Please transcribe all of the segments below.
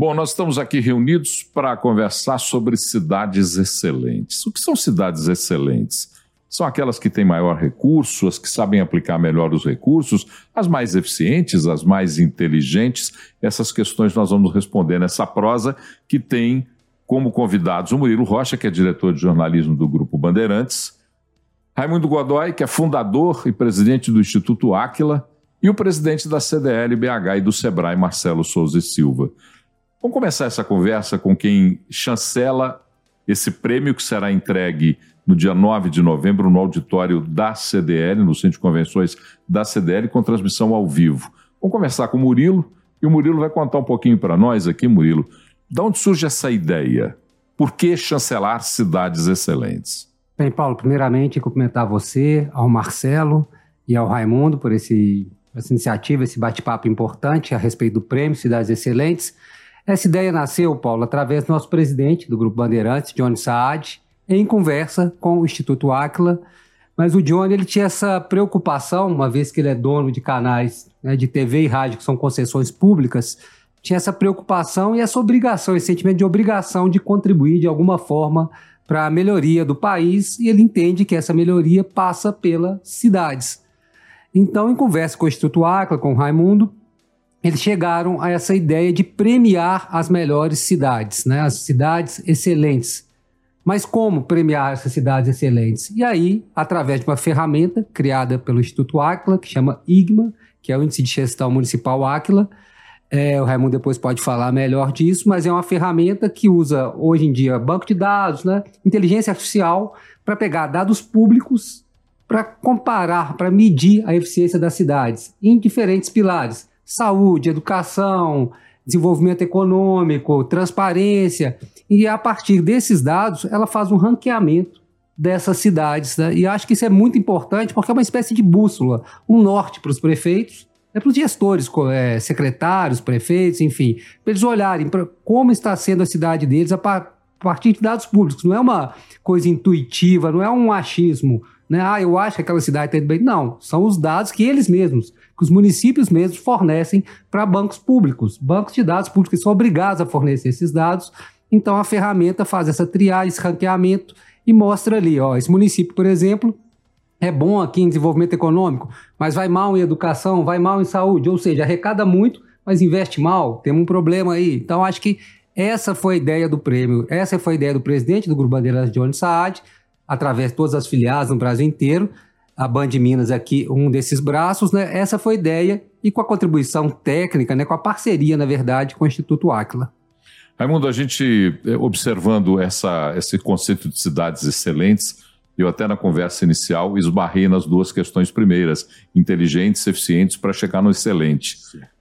Bom, nós estamos aqui reunidos para conversar sobre cidades excelentes. O que são cidades excelentes? São aquelas que têm maior recurso, as que sabem aplicar melhor os recursos, as mais eficientes, as mais inteligentes. Essas questões nós vamos responder nessa prosa que tem como convidados o Murilo Rocha, que é diretor de jornalismo do Grupo Bandeirantes, Raimundo Godoy, que é fundador e presidente do Instituto Áquila, e o presidente da CDL-BH e do SEBRAE, Marcelo Souza e Silva. Vamos começar essa conversa com quem chancela esse prêmio que será entregue no dia 9 de novembro no auditório da CDL, no Centro de Convenções da CDL, com transmissão ao vivo. Vamos conversar com o Murilo, e o Murilo vai contar um pouquinho para nós aqui, Murilo, de onde surge essa ideia? Por que chancelar cidades excelentes? Bem, Paulo, primeiramente cumprimentar você, ao Marcelo e ao Raimundo por essa iniciativa, esse bate-papo importante a respeito do prêmio Cidades Excelentes. Essa ideia nasceu, Paulo, através do nosso presidente do Grupo Bandeirantes, Johnny Saad, em conversa com o Instituto Áquila. Mas o Johnny ele tinha essa preocupação, uma vez que ele é dono de canais, né, de TV e rádio, que são concessões públicas, tinha essa preocupação e essa obrigação, esse sentimento de obrigação de contribuir de alguma forma para a melhoria do país, e ele entende que essa melhoria passa pelas cidades. Então, em conversa com o Instituto Áquila, com o Raimundo, eles chegaram a essa ideia de premiar as melhores cidades, né? As cidades excelentes. Mas como premiar essas cidades excelentes? E aí, através de uma ferramenta criada pelo Instituto Áquila, que chama IGMA, que é o Índice de Gestão Municipal Áquila. O Raimundo depois pode falar melhor disso, mas é uma ferramenta que usa, hoje em dia, banco de dados, né? Inteligência artificial, para pegar dados públicos, para comparar, para medir a eficiência das cidades em diferentes pilares. Saúde, educação, desenvolvimento econômico, transparência. E a partir desses dados, ela faz um ranqueamento dessas cidades, né? E acho que isso é muito importante porque é uma espécie de bússola, um norte para os prefeitos, para os gestores, secretários, prefeitos, enfim, para eles olharem para como está sendo a cidade deles a partir de dados públicos. Não é uma coisa intuitiva, não é um achismo, né? Eu acho que aquela cidade está indo bem. Não, são os dados que eles mesmos, que os municípios mesmos fornecem para bancos públicos, bancos de dados públicos que são obrigados a fornecer esses dados. Então a ferramenta faz essa triagem, esse ranqueamento e mostra ali, esse município, por exemplo, é bom aqui em desenvolvimento econômico, mas vai mal em educação, vai mal em saúde, ou seja, arrecada muito, mas investe mal, temos um problema aí. Então acho que essa foi a ideia do prêmio, essa foi a ideia do presidente do Grupo Bandeirantes, Johnny Saad, através de todas as filiais no Brasil inteiro, a Band Minas aqui, um desses braços, né? Essa foi a ideia, e com a contribuição técnica, né? Com a parceria, na verdade, com o Instituto Áquila. Raimundo, a gente, observando esse conceito de cidades excelentes, eu até na conversa inicial esbarrei nas duas questões primeiras, inteligentes, eficientes, para chegar no excelente.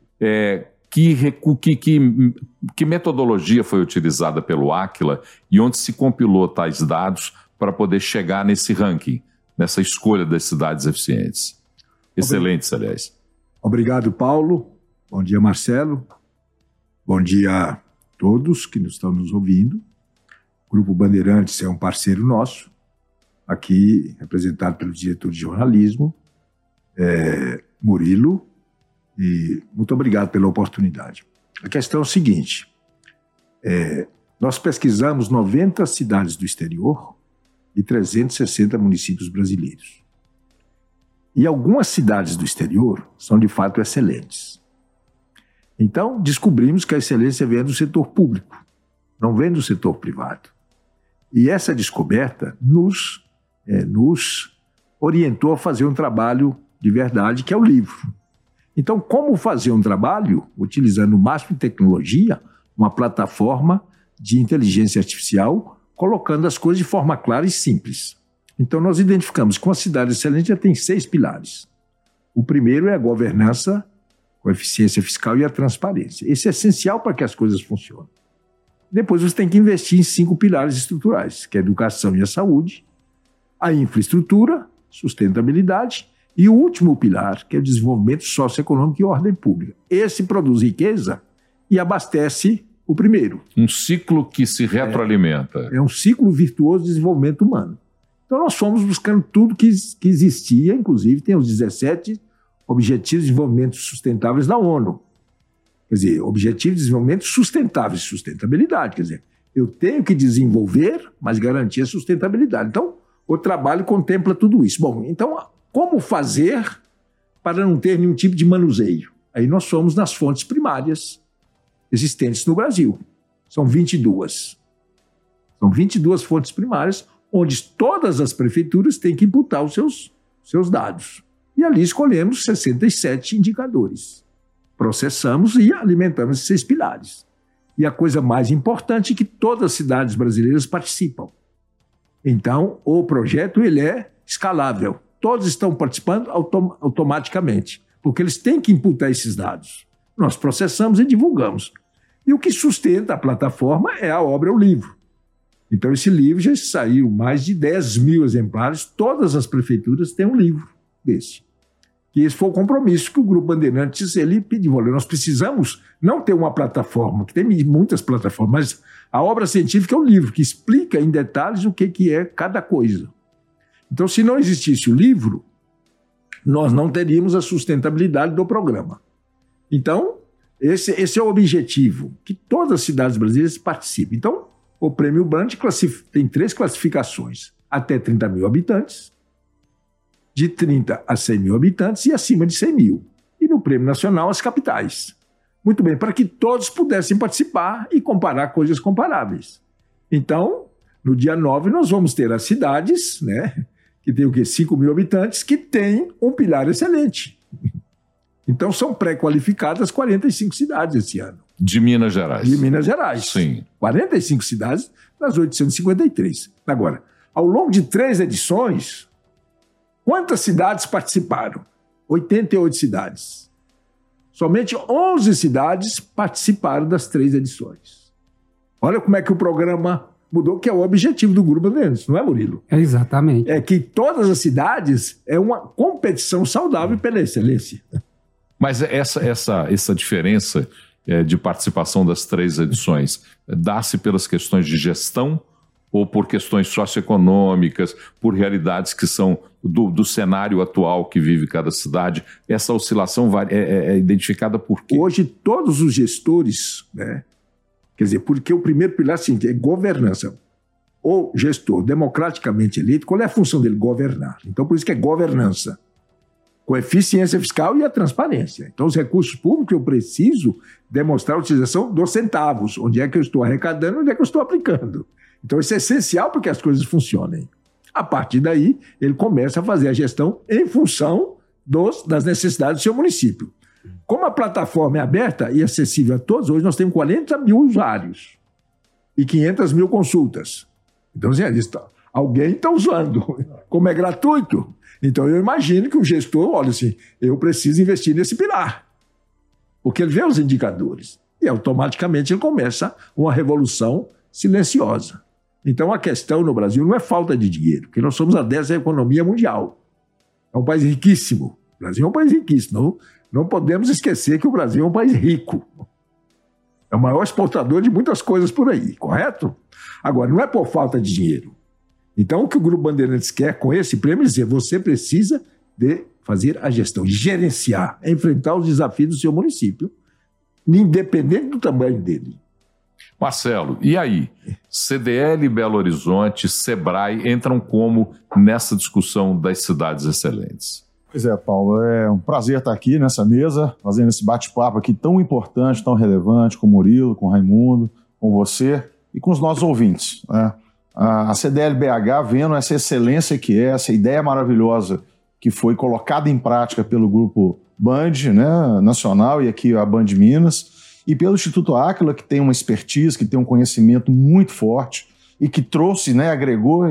Que metodologia foi utilizada pelo Áquila e onde se compilou tais dados para poder chegar nesse ranking, nessa escolha das cidades eficientes? Excelentes, aliás. Obrigado, Paulo. Bom dia, Marcelo. Bom dia a todos que estão nos ouvindo. O Grupo Bandeirantes é um parceiro nosso, aqui representado pelo diretor de jornalismo, Murilo, e muito obrigado pela oportunidade. A questão é o seguinte, nós pesquisamos 90 cidades do exterior e 360 municípios brasileiros. E algumas cidades do exterior são de fato excelentes. Então, descobrimos que a excelência vem do setor público, não vem do setor privado. E essa descoberta nos orientou a fazer um trabalho de verdade, que é o livro. Então, como fazer um trabalho utilizando o máximo de tecnologia, uma plataforma de inteligência artificial, colocando as coisas de forma clara e simples. Então, nós identificamos que uma cidade excelente já tem 6 pilares. O primeiro é a governança, com a eficiência fiscal e a transparência. Esse é essencial para que as coisas funcionem. Depois, você tem que investir em 5 pilares estruturais, que é a educação e a saúde, a infraestrutura, sustentabilidade e o último pilar, que é o desenvolvimento socioeconômico e ordem pública. Esse produz riqueza e abastece o primeiro. Um ciclo que se retroalimenta. É um ciclo virtuoso de desenvolvimento humano. Então nós fomos buscando tudo que existia, inclusive tem os 17 Objetivos de Desenvolvimento Sustentáveis da ONU. Quer dizer, Objetivo de Desenvolvimento Sustentável, sustentabilidade. Quer dizer, eu tenho que desenvolver, mas garantir a sustentabilidade. Então, o trabalho contempla tudo isso. Bom, então, como fazer para não ter nenhum tipo de manuseio? Aí nós fomos nas fontes primárias existentes no Brasil. São 22. São 22 fontes primárias, onde todas as prefeituras têm que imputar os seus dados. E ali escolhemos 67 indicadores. Processamos e alimentamos esses 6 pilares. E a coisa mais importante é que todas as cidades brasileiras participam. Então, o projeto ele é escalável. Todos estão participando automaticamente, porque eles têm que imputar esses dados. Nós processamos e divulgamos. E o que sustenta a plataforma é a obra, o livro. Então, esse livro já saiu mais de 10 mil exemplares. Todas as prefeituras têm um livro desse. E esse foi o compromisso que o Grupo Bandeirantes ele pediu. Olha, nós precisamos não ter uma plataforma, que tem muitas plataformas, mas a obra científica é um livro que explica em detalhes o que é cada coisa. Então, se não existisse o livro, nós não teríamos a sustentabilidade do programa. Então, esse é o objetivo, que todas as cidades brasileiras participem. Então, o Prêmio Brand tem 3 classificações: até 30 mil habitantes, de 30 a 100 mil habitantes e acima de 100 mil. E no Prêmio Nacional, as capitais. Muito bem, para que todos pudessem participar e comparar coisas comparáveis. Então, no dia 9, nós vamos ter as cidades, né, que tem o quê? 5 mil habitantes, que tem um pilar excelente. Então, são pré-qualificadas 45 cidades esse ano. De Minas Gerais. De Minas Gerais. Sim. 45 cidades das 853. Agora, ao longo de 3 edições, quantas cidades participaram? 88 cidades. Somente 11 cidades participaram das 3 edições. Olha como é que o programa mudou, que é o objetivo do Grupo Bandeirantes, não é, Murilo? É exatamente. É que todas as cidades é uma competição saudável pela excelência. Mas essa diferença de participação das 3 edições dá-se pelas questões de gestão ou por questões socioeconômicas, por realidades que são do cenário atual que vive cada cidade? Essa oscilação é identificada por quê? Hoje, todos os gestores, né? Quer dizer, porque o primeiro pilar é governança. O gestor democraticamente eleito, qual é a função dele? Governar. Então, por isso que é governança. Com a eficiência fiscal e a transparência. Então, os recursos públicos, eu preciso demonstrar a utilização dos centavos. Onde é que eu estou arrecadando, onde é que eu estou aplicando. Então, isso é essencial para que as coisas funcionem. A partir daí, ele começa a fazer a gestão em função das necessidades do seu município. Como a plataforma é aberta e acessível a todos, hoje nós temos 40 mil usuários e 500 mil consultas. Então, alguém está usando. Como é gratuito, então eu imagino que o gestor, olha assim, eu preciso investir nesse pilar. Porque ele vê os indicadores e automaticamente ele começa uma revolução silenciosa. Então a questão no Brasil não é falta de dinheiro, porque nós somos a 10ª economia mundial. É um país riquíssimo. O Brasil é um país riquíssimo. Não podemos esquecer que o Brasil é um país rico. É o maior exportador de muitas coisas por aí, correto? Agora, não é por falta de dinheiro. Então, o que o Grupo Bandeirantes quer com esse prêmio é dizer: você precisa de fazer a gestão, gerenciar, enfrentar os desafios do seu município, independente do tamanho dele. Marcelo, e aí? CDL, Belo Horizonte, Sebrae entram como nessa discussão das cidades excelentes? Pois é, Paulo, é um prazer estar aqui nessa mesa, fazendo esse bate-papo aqui tão importante, tão relevante, com o Murilo, com o Raimundo, com você e com os nossos ouvintes, né? A CDL BH, vendo essa excelência que é, essa ideia maravilhosa que foi colocada em prática pelo Grupo Band, né, nacional, e aqui a Band Minas, e pelo Instituto Áquila, que tem uma expertise, que tem um conhecimento muito forte e que trouxe, né, agregou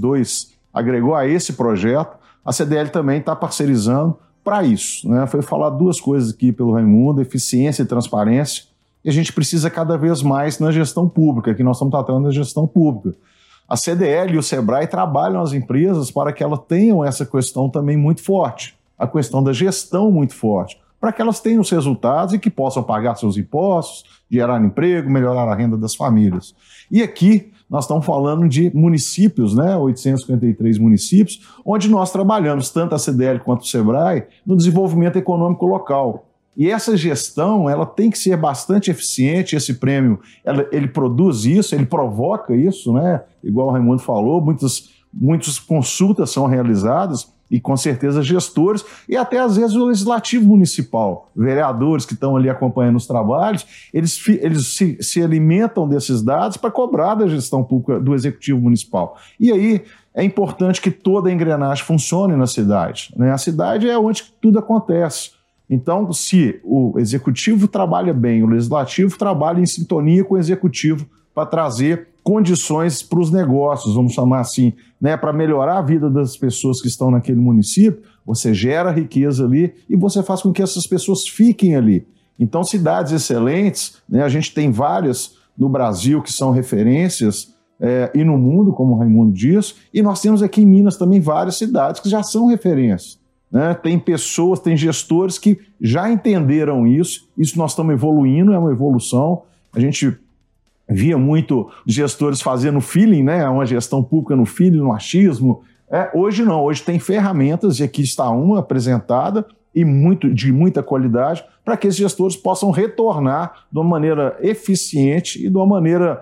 a esse projeto. A CDL também está parcerizando para isso, né? Foi falar 2 coisas aqui pelo Raimundo: eficiência e transparência, e a gente precisa cada vez mais na gestão pública, que nós estamos tratando da gestão pública. A CDL e o Sebrae trabalham as empresas para que elas tenham essa questão também muito forte, a questão da gestão muito forte, para que elas tenham os resultados e que possam pagar seus impostos, gerar emprego, melhorar a renda das famílias. E aqui nós estamos falando de municípios, né, 853 municípios, onde nós trabalhamos, tanto a CDL quanto o Sebrae, no desenvolvimento econômico local. E essa gestão, ela tem que ser bastante eficiente. Esse prêmio, ele produz isso, ele provoca isso, né? Igual o Raimundo falou, muitas consultas são realizadas e, com certeza, gestores e até, às vezes, o legislativo municipal, vereadores que estão ali acompanhando os trabalhos, eles se alimentam desses dados para cobrar da gestão pública do executivo municipal. E aí é importante que toda a engrenagem funcione na cidade, né? A cidade é onde tudo acontece. Então, se o executivo trabalha bem, o legislativo trabalha em sintonia com o executivo para trazer condições para os negócios, vamos chamar assim, né, para melhorar a vida das pessoas que estão naquele município, você gera riqueza ali e você faz com que essas pessoas fiquem ali. Então, cidades excelentes, né, a gente tem várias no Brasil que são referências e no mundo, como o Raimundo diz, e nós temos aqui em Minas também várias cidades que já são referências. Né? Tem pessoas, tem gestores que já entenderam isso nós estamos evoluindo, é uma evolução. A gente via muito gestores fazendo feeling, né? Uma gestão pública no feeling, no achismo. Hoje não, hoje tem ferramentas, e aqui está uma apresentada, e de muita qualidade, para que esses gestores possam retornar de uma maneira eficiente e de uma maneira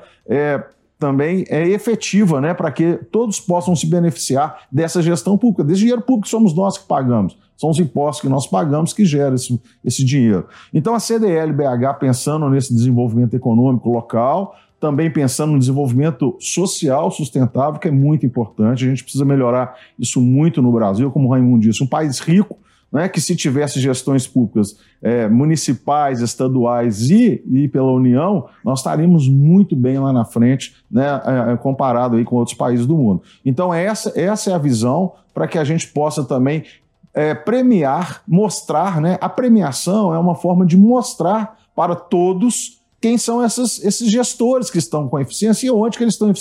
também efetiva, né? Para que todos possam se beneficiar dessa gestão pública. Desse dinheiro público somos nós que pagamos, são os impostos que nós pagamos que geram esse dinheiro. Então a CDL-BH, pensando nesse desenvolvimento econômico local, também pensando no desenvolvimento social sustentável, que é muito importante, a gente precisa melhorar isso muito no Brasil, como o Raimundo disse, um país rico, né, que se tivesse gestões públicas municipais, estaduais e pela União, nós estaríamos muito bem lá na frente, né, comparado aí com outros países do mundo. Então essa é a visão para que a gente possa também premiar, mostrar, né? A premiação é uma forma de mostrar para todos quem são esses gestores que estão com eficiência e onde que eles estão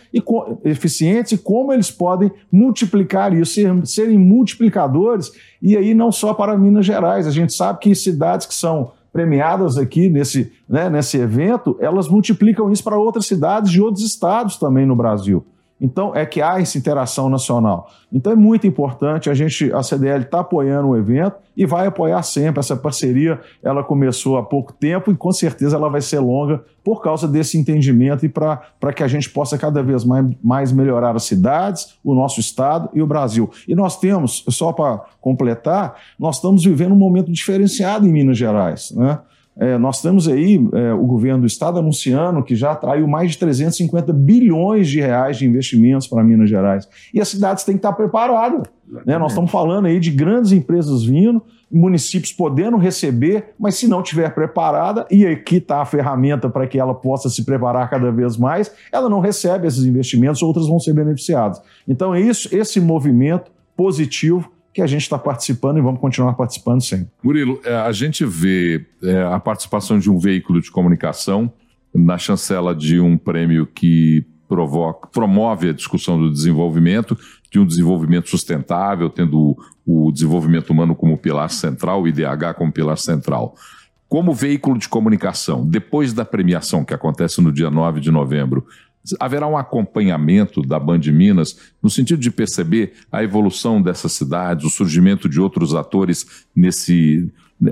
eficientes e como eles podem multiplicar isso, serem multiplicadores, e aí não só para Minas Gerais. A gente sabe que cidades que são premiadas aqui nesse evento, elas multiplicam isso para outras cidades de outros estados também no Brasil. Então, é que há essa interação nacional. Então, é muito importante, a CDL está apoiando o evento e vai apoiar sempre. Essa parceria, ela começou há pouco tempo e, com certeza, ela vai ser longa por causa desse entendimento e para que a gente possa cada vez mais melhorar as cidades, o nosso estado e o Brasil. E nós temos, só para completar, nós estamos vivendo um momento diferenciado em Minas Gerais, né? Nós temos aí o governo do estado anunciando que já atraiu mais de 350 bilhões de reais de investimentos para Minas Gerais. E as cidades têm que estar preparadas, né? Nós estamos falando aí de grandes empresas vindo, municípios podendo receber, mas se não estiver preparada, e aqui está a ferramenta para que ela possa se preparar cada vez mais, ela não recebe esses investimentos, outras vão ser beneficiadas. Então é isso, esse movimento positivo que a gente está participando e vamos continuar participando sempre. Murilo, a gente vê a participação de um veículo de comunicação na chancela de um prêmio que promove a discussão do desenvolvimento, de um desenvolvimento sustentável, tendo o desenvolvimento humano como pilar central, o IDH como pilar central. Como veículo de comunicação, depois da premiação que acontece no dia 9 de novembro, haverá um acompanhamento da Band Minas no sentido de perceber a evolução dessas cidades, o surgimento de outros atores nesse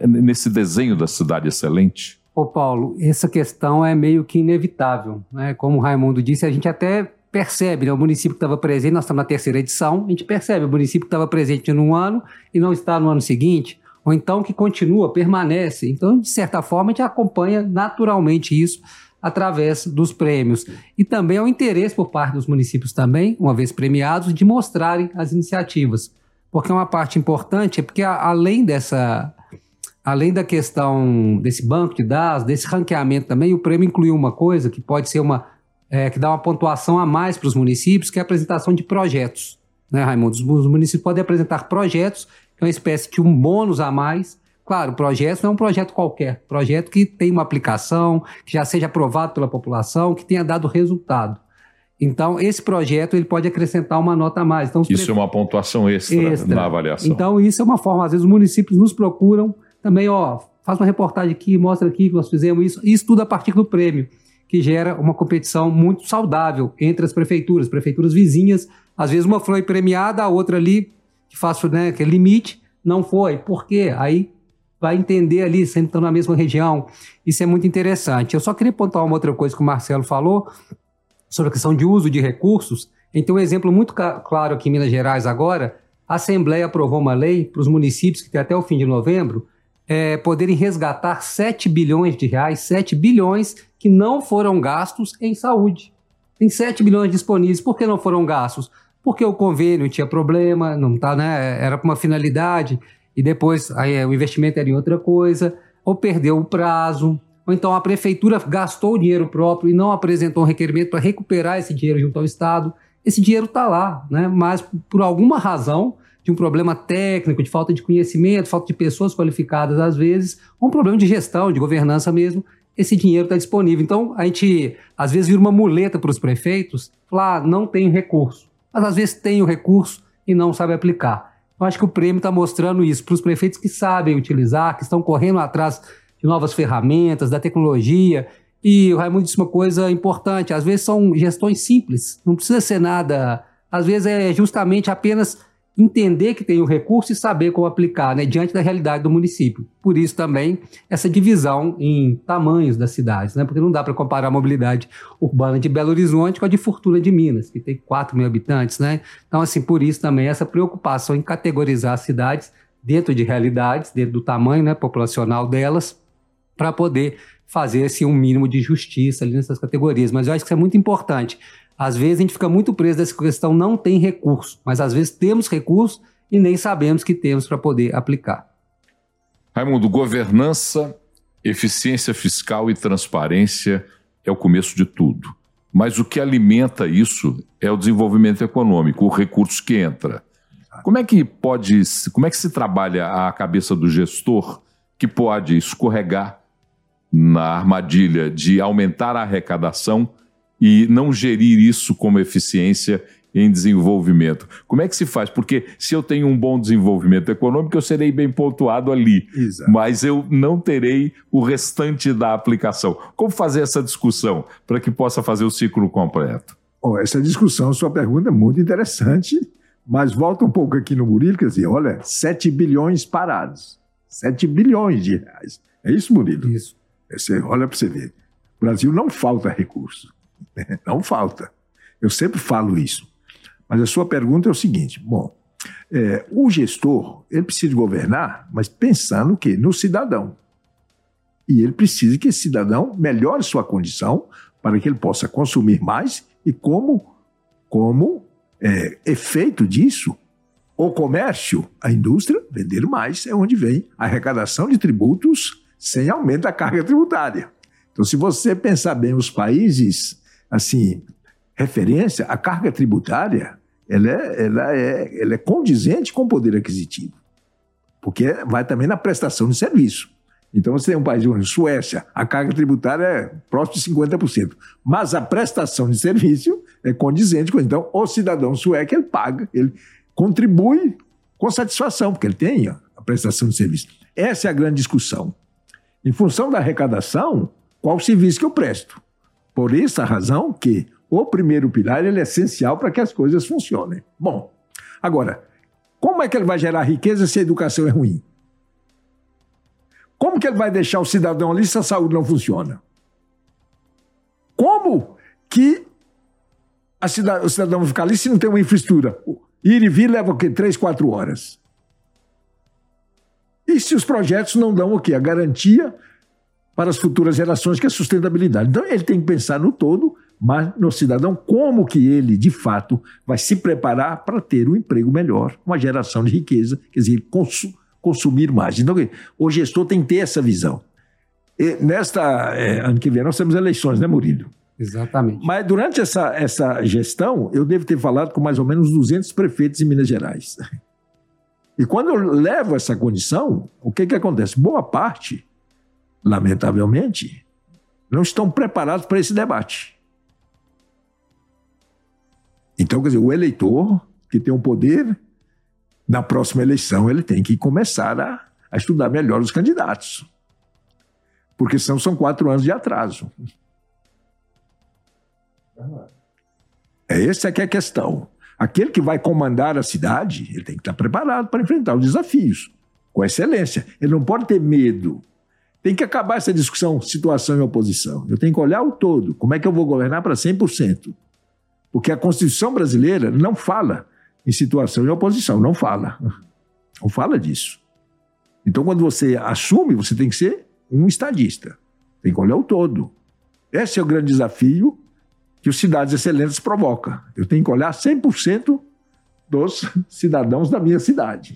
desenho da cidade excelente? Ô Paulo, essa questão é meio que inevitável, né? Como o Raimundo disse, a gente até percebe, né? O município que estava presente, nós estamos na 3ª edição, a gente percebe o município que estava presente num ano e não está no ano seguinte, ou então que continua, permanece. Então, de certa forma, a gente acompanha naturalmente isso através dos prêmios. E também é o interesse por parte dos municípios também, uma vez premiados, de mostrarem as iniciativas. Porque uma parte importante é porque além da questão desse banco de dados, desse ranqueamento também, o prêmio incluiu uma coisa que pode ser que dá uma pontuação a mais para os municípios, que é a apresentação de projetos. Né, Raimundo? Os municípios podem apresentar projetos, que é uma espécie de um bônus a mais. Claro, o projeto não é um projeto qualquer, projeto que tem uma aplicação, que já seja aprovado pela população, que tenha dado resultado. Então, esse projeto ele pode acrescentar uma nota a mais. Então, isso é uma pontuação extra na avaliação. Então, isso é uma forma, às vezes os municípios nos procuram também, faz uma reportagem aqui, mostra aqui que nós fizemos isso, e estuda a partir do prêmio, que gera uma competição muito saudável entre as prefeituras vizinhas. Às vezes uma foi premiada, a outra ali, que faz, né, que é limite, não foi. Por quê? Aí vai entender ali, sempre estão na mesma região. Isso é muito interessante. Eu só queria pontuar uma outra coisa que o Marcelo falou, sobre a questão de uso de recursos. Então, um exemplo muito claro aqui em Minas Gerais agora, a Assembleia aprovou uma lei para os municípios, que tem até o fim de novembro, poderem resgatar 7 bilhões de reais, 7 bilhões que não foram gastos em saúde. Tem 7 bilhões disponíveis. Por que não foram gastos? Porque o convênio tinha problema, não tá, né? Era para uma finalidade, e depois aí, o investimento era em outra coisa, ou perdeu o prazo, ou então a prefeitura gastou o dinheiro próprio e não apresentou um requerimento para recuperar esse dinheiro junto ao Estado. Esse dinheiro está lá, né? Mas por alguma razão, de um problema técnico, de falta de conhecimento, falta de pessoas qualificadas às vezes, ou um problema de gestão, de governança mesmo, esse dinheiro está disponível. Então, a gente às vezes vira uma muleta para os prefeitos, falar, não tem recurso. Mas às vezes tem o recurso e não sabe aplicar. Eu acho que o prêmio está mostrando isso para os prefeitos que sabem utilizar, que estão correndo atrás de novas ferramentas, da tecnologia. E o Raimundo disse uma coisa importante, às vezes são gestões simples, não precisa ser nada, às vezes é justamente apenas entender que tem o recurso e saber como aplicar, né, diante da realidade do município. Por isso também essa divisão em tamanhos das cidades, né, porque não dá para comparar a mobilidade urbana de Belo Horizonte com a de Fortuna de Minas, que tem 4 mil habitantes, né? Então, assim, por isso também essa preocupação em categorizar as cidades dentro de realidades, dentro do tamanho, né, populacional delas, para poder fazer assim, um mínimo de justiça ali nessas categorias. Mas eu acho que isso é muito importante. Às vezes a gente fica muito preso nessa questão, não tem recurso, mas às vezes temos recurso e nem sabemos que temos para poder aplicar. Raimundo, governança, eficiência fiscal e transparência é o começo de tudo. Mas o que alimenta isso é o desenvolvimento econômico, o recurso que entra. Como é que se trabalha a cabeça do gestor que pode escorregar na armadilha de aumentar a arrecadação e não gerir isso como eficiência em desenvolvimento? Como é que se faz? Porque se eu tenho um bom desenvolvimento econômico, eu serei bem pontuado ali. Exato. Mas eu não terei o restante da aplicação. Como fazer essa discussão para que possa fazer o ciclo completo? Essa discussão, sua pergunta é muito interessante, mas volta um pouco aqui no Murilo, quer dizer, olha, 7 bilhões parados. 7 bilhões de reais. É isso, Murilo? Isso. Você olha para você ver. O Brasil não falta recurso. Não falta. Eu sempre falo isso. Mas a sua pergunta é o seguinte. Bom, o gestor, ele precisa governar, mas pensando o quê? No cidadão. E ele precisa que esse cidadão melhore sua condição para que ele possa consumir mais e como efeito disso, o comércio, a indústria, vender mais é onde vem a arrecadação de tributos sem aumento da carga tributária. Então, se você pensar bem os países, assim, referência, a carga tributária, ela é condizente com o poder aquisitivo, porque vai também na prestação de serviço. Então, você tem um país, Suécia, a carga tributária é próximo de 50%, mas a prestação de serviço é condizente com. Então, o cidadão sueco, ele paga, ele contribui com satisfação, porque ele tem a prestação de serviço. Essa é a grande discussão. Em função da arrecadação, qual o serviço que eu presto? Por essa razão que o primeiro pilar ele é essencial para que as coisas funcionem. Bom, agora, como é que ele vai gerar riqueza se a educação é ruim? Como que ele vai deixar o cidadão ali se a saúde não funciona? Como que o cidadão vai ficar ali se não tem uma infraestrutura? Ir e vir leva o quê? 3, 4 horas. E se os projetos não dão o quê? A garantia para as futuras gerações, que é a sustentabilidade. Então, ele tem que pensar no todo, mas no cidadão, como que ele, de fato, vai se preparar para ter um emprego melhor, uma geração de riqueza, quer dizer, consumir mais. Então, o gestor tem que ter essa visão. E ano que vem nós temos eleições, né, Murilo? Exatamente. Mas durante essa gestão, eu devo ter falado com mais ou menos 200 prefeitos em Minas Gerais. E quando eu levo essa condição, o que acontece? Boa parte, lamentavelmente, não estão preparados para esse debate. Então, quer dizer, o eleitor que tem o poder, na próxima eleição, ele tem que começar a estudar melhor os candidatos. Porque senão são 4 anos de atraso. Essa é que é a questão. Aquele que vai comandar a cidade, ele tem que estar preparado para enfrentar os desafios. com excelência. Ele não pode ter medo. Tem que acabar essa discussão situação e oposição. Eu tenho que olhar o todo. Como é que eu vou governar para 100%? Porque a Constituição brasileira não fala em situação e oposição. Não fala. Não fala disso. Então, quando você assume, você tem que ser um estadista. Tem que olhar o todo. Esse é o grande desafio que os Cidades Excelentes provoca. Eu tenho que olhar 100% dos cidadãos da minha cidade.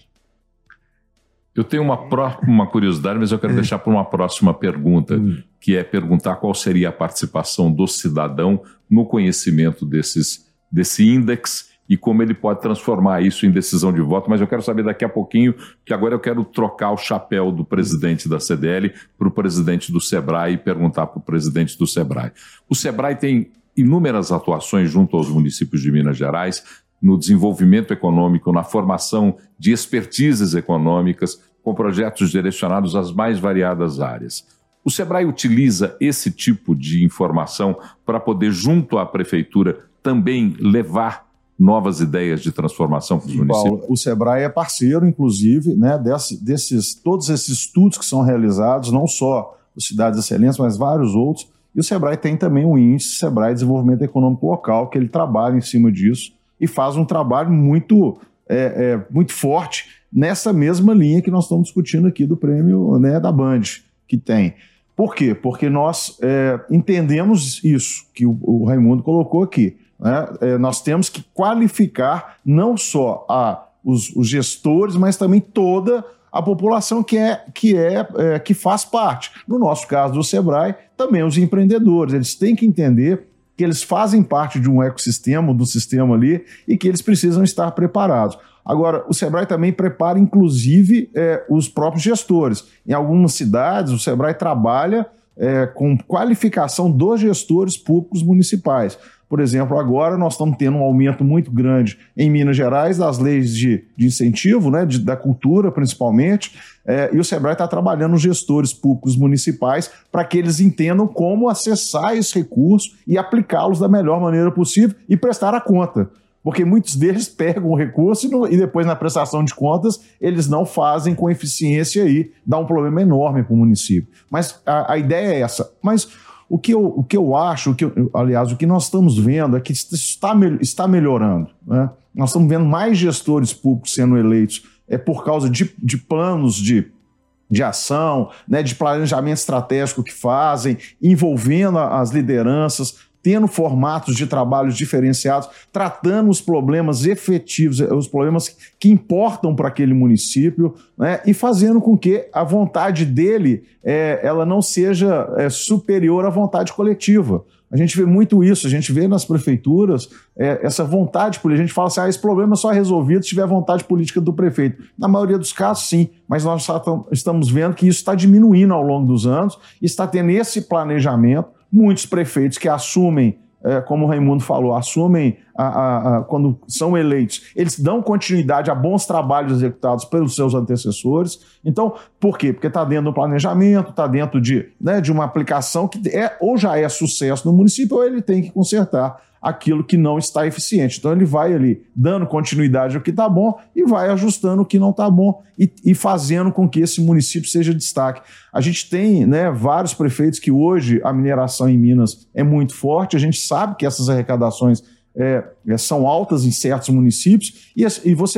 Eu tenho uma curiosidade, mas eu quero deixar para uma próxima pergunta, que é perguntar qual seria a participação do cidadão no conhecimento desse índex e como ele pode transformar isso em decisão de voto, mas eu quero saber daqui a pouquinho, que agora eu quero trocar o chapéu do presidente da CDL para o presidente do SEBRAE e perguntar para o presidente do SEBRAE. O SEBRAE tem inúmeras atuações junto aos municípios de Minas Gerais, no desenvolvimento econômico, na formação de expertises econômicas, com projetos direcionados às mais variadas áreas. O SEBRAE utiliza esse tipo de informação para poder, junto à prefeitura, também levar novas ideias de transformação para os municípios? Paulo, o SEBRAE é parceiro, inclusive, né, todos esses estudos que são realizados, não só das Cidades Excelentes, mas vários outros. E o SEBRAE tem também um índice, SEBRAE Desenvolvimento Econômico Local, que ele trabalha em cima disso e faz um trabalho muito forte nessa mesma linha que nós estamos discutindo aqui do prêmio, né, da Band, que tem. Por quê? Porque nós entendemos isso que o Raimundo colocou aqui. Né? Nós temos que qualificar não só os gestores, mas também toda a população que faz parte. No nosso caso do SEBRAE, também os empreendedores. Eles têm que entender que eles fazem parte de um ecossistema, do sistema ali, e que eles precisam estar preparados. Agora, o SEBRAE também prepara, inclusive, os próprios gestores. Em algumas cidades, o SEBRAE trabalha com qualificação dos gestores públicos municipais. Por exemplo, agora nós estamos tendo um aumento muito grande em Minas Gerais das leis de incentivo, né, da cultura principalmente, e o SEBRAE está trabalhando os gestores públicos municipais para que eles entendam como acessar esse recurso e aplicá-los da melhor maneira possível e prestar a conta. Porque muitos deles pegam o recurso e depois na prestação de contas eles não fazem com eficiência e dá um problema enorme para o município. Mas a ideia é essa. Mas o que eu acho, aliás, o que nós estamos vendo é que está melhorando. Né? Nós estamos vendo mais gestores públicos sendo eleitos por causa de planos de ação, né, de planejamento estratégico que fazem, envolvendo as lideranças, tendo formatos de trabalhos diferenciados, tratando os problemas efetivos, os problemas que importam para aquele município, né, e fazendo com que a vontade dele ela não seja superior à vontade coletiva. A gente vê muito isso, a gente vê nas prefeituras essa vontade política. A gente fala assim, esse problema só é resolvido se tiver vontade política do prefeito. Na maioria dos casos, sim, mas nós estamos vendo que isso está diminuindo ao longo dos anos e está tendo esse planejamento. Muitos prefeitos que assumem, como o Raimundo falou, assumem quando são eleitos, eles dão continuidade a bons trabalhos executados pelos seus antecessores. Então, por quê? Porque está dentro do planejamento, está dentro de uma aplicação que ou já é sucesso no município ou ele tem que consertar aquilo que não está eficiente. Então ele vai ali dando continuidade ao que está bom e vai ajustando o que não está bom e fazendo com que esse município seja destaque. A gente tem, né, vários prefeitos que hoje a mineração em Minas é muito forte, a gente sabe que essas arrecadações são altas em certos municípios e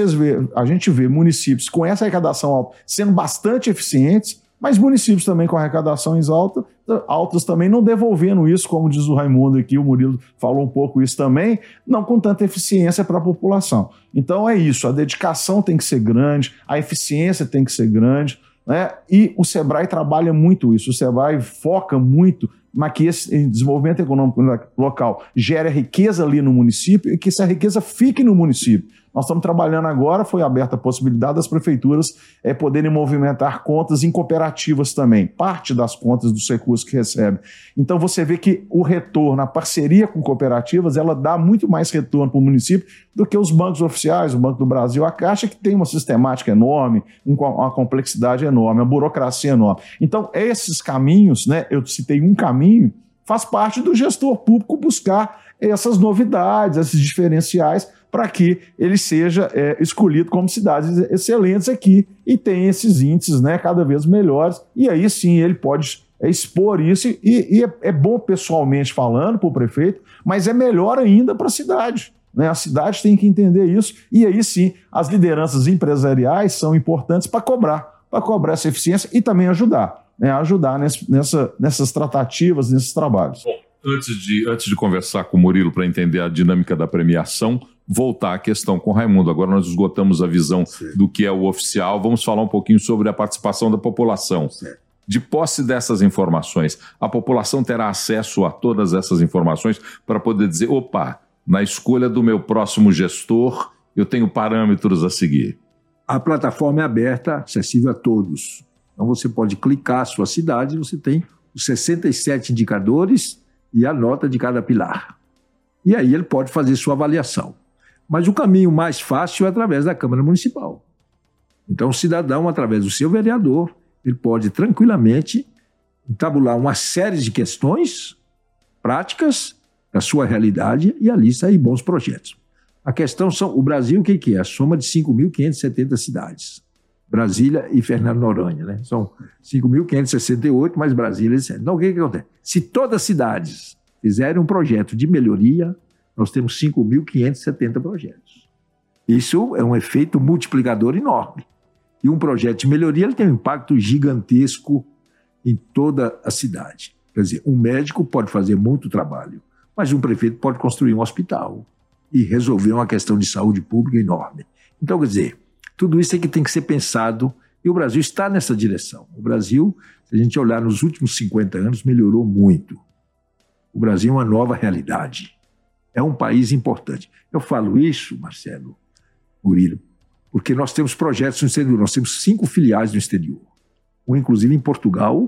a gente vê municípios com essa arrecadação alta sendo bastante eficientes, mas municípios também com arrecadações altas também não devolvendo isso, como diz o Raimundo aqui, o Murilo falou um pouco isso também, não com tanta eficiência para a população. Então é isso, a dedicação tem que ser grande, a eficiência tem que ser grande, né? E o SEBRAE trabalha muito isso, o SEBRAE foca muito mas que esse desenvolvimento econômico local gere riqueza ali no município e que essa riqueza fique no município. Nós estamos trabalhando agora, foi aberta a possibilidade das prefeituras poderem movimentar contas em cooperativas também, parte das contas dos recursos que recebem. Então você vê que o retorno, a parceria com cooperativas, ela dá muito mais retorno para o município do que os bancos oficiais, o Banco do Brasil, a Caixa, que tem uma sistemática enorme, uma complexidade enorme, uma burocracia enorme. Então esses caminhos, né, eu citei um caminho, faz parte do gestor público buscar essas novidades, esses diferenciais, para que ele seja escolhido como cidades excelentes aqui e tem esses índices, né, cada vez melhores. E aí sim ele pode expor isso e é bom pessoalmente falando para o prefeito, mas é melhor ainda para a cidade. Né? A cidade tem que entender isso e aí sim as lideranças empresariais são importantes para cobrar essa eficiência e também ajudar nessas tratativas, nesses trabalhos. Bom, antes de conversar com o Murilo para entender a dinâmica da premiação, voltar à questão com o Raimundo. Agora nós esgotamos a visão do que é o oficial, vamos falar um pouquinho sobre a participação da população. Certo. De posse dessas informações, a população terá acesso a todas essas informações para poder dizer, opa, na escolha do meu próximo gestor, eu tenho parâmetros a seguir. A plataforma é aberta, acessível a todos. Então você pode clicar a sua cidade, você tem os 67 indicadores e a nota de cada pilar. E aí ele pode fazer sua avaliação. Mas o caminho mais fácil é através da Câmara Municipal. Então o cidadão, através do seu vereador, ele pode tranquilamente tabular uma série de questões práticas da sua realidade e ali sair bons projetos. A questão são, o Brasil o que é? A soma de 5.570 cidades. Brasília e Fernando Noronha, né? São 5.568, mais Brasília. Então o que acontece? Se todas as cidades fizerem um projeto de melhoria, nós temos 5.570 projetos. Isso é um efeito multiplicador enorme. E um projeto de melhoria ele tem um impacto gigantesco em toda a cidade. Quer dizer, um médico pode fazer muito trabalho, mas um prefeito pode construir um hospital e resolver uma questão de saúde pública enorme. Então, quer dizer, tudo isso é que tem que ser pensado e o Brasil está nessa direção. O Brasil, se a gente olhar nos últimos 50 anos, melhorou muito. O Brasil é uma nova realidade. É um país importante. Eu falo isso, Marcelo, Murilo, porque nós temos projetos no exterior, nós temos 5 filiais no exterior, um inclusive em Portugal,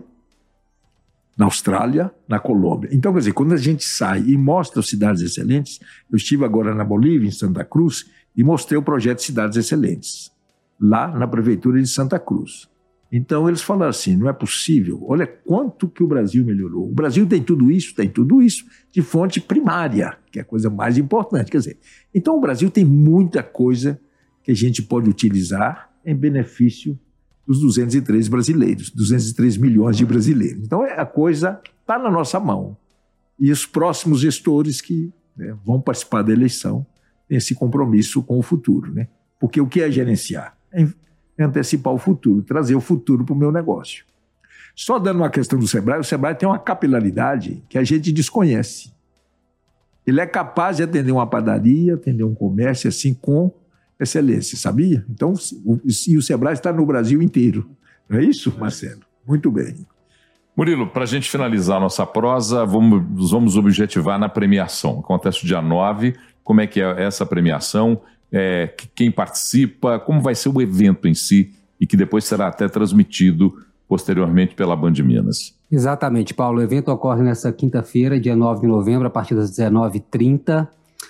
na Austrália, na Colômbia. Então, quer dizer, quando a gente sai e mostra cidades excelentes, eu estive agora na Bolívia, em Santa Cruz, e mostrei o projeto de Cidades Excelentes, lá na Prefeitura de Santa Cruz. Então, eles falaram assim, não é possível, olha quanto que o Brasil melhorou. O Brasil tem tudo isso de fonte primária, que é a coisa mais importante. Quer dizer, então o Brasil tem muita coisa que a gente pode utilizar em benefício dos 203 brasileiros, 203 milhões de brasileiros. Então a coisa está na nossa mão. E os próximos gestores que vão participar da eleição têm esse compromisso com o futuro. Né? Porque o que é gerenciar? É antecipar o futuro, trazer o futuro para o meu negócio. Só dando uma questão do Sebrae, o Sebrae tem uma capilaridade que a gente desconhece. Ele é capaz de atender uma padaria, atender um comércio assim com excelência, sabia? Então, o Sebrae está no Brasil inteiro. Não é isso, Marcelo? Muito bem. Murilo, para a gente finalizar a nossa prosa, vamos objetivar na premiação. Acontece o dia 9, como é que é essa premiação? Quem participa? Como vai ser o evento em si? E que depois será até transmitido posteriormente pela Band Minas. Exatamente, Paulo. O evento ocorre nessa quinta-feira, dia 9 de novembro, a partir das 19h30.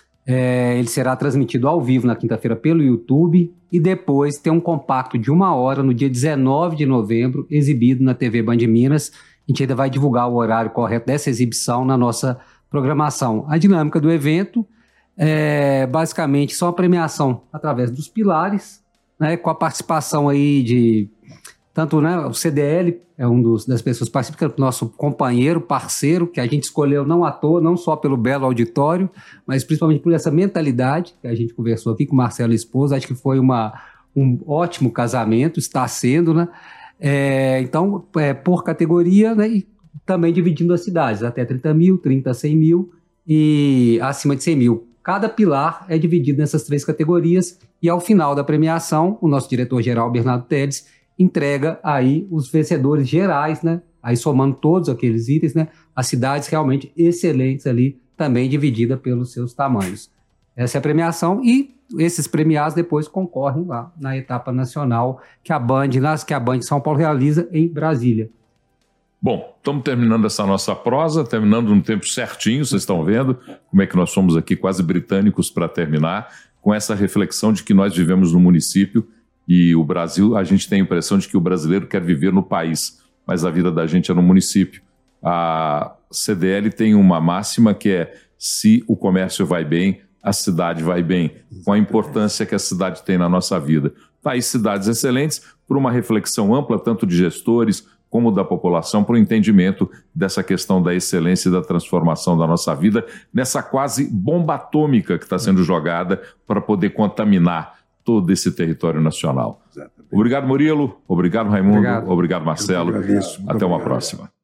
Ele será transmitido ao vivo na quinta-feira pelo YouTube e depois tem um compacto de 1 hora no dia 19 de novembro, exibido na TV Band Minas. A gente ainda vai divulgar o horário correto dessa exibição na nossa programação. A dinâmica do evento é basicamente só a premiação através dos pilares, né, com a participação aí de tanto, né, o CDL é das pessoas que participam, que é o nosso companheiro, parceiro, que a gente escolheu não à toa, não só pelo belo auditório, mas principalmente por essa mentalidade que a gente conversou aqui com o Marcelo Esposa. Acho que foi um ótimo casamento, está sendo, né? Então, por categoria, né, e também dividindo as cidades, até 30 mil, 30 a 100 mil e acima de 100 mil. Cada pilar é dividido nessas 3 categorias e ao final da premiação, o nosso diretor-geral, Bernardo Teles, entrega aí os vencedores gerais, né? Aí somando todos aqueles itens, né? As cidades realmente excelentes ali, também dividida pelos seus tamanhos. Essa é a premiação e esses premiados depois concorrem lá na etapa nacional que a Band de São Paulo realiza em Brasília. Bom, estamos terminando essa nossa prosa, terminando no tempo certinho, vocês estão vendo como é que nós somos aqui quase britânicos para terminar, com essa reflexão de que nós vivemos no município e o Brasil, a gente tem a impressão de que o brasileiro quer viver no país, mas a vida da gente é no município. A CDL tem uma máxima que é: se o comércio vai bem, a cidade vai bem, com a importância que a cidade tem na nossa vida. Tá aí Cidades Excelentes, por uma reflexão ampla, tanto de gestores como da população, para o entendimento dessa questão da excelência e da transformação da nossa vida, nessa quase bomba atômica que está sendo jogada para poder contaminar todo esse território nacional. Exatamente. Obrigado, Murilo. Obrigado, Raimundo. Obrigado Marcelo. Até uma próxima.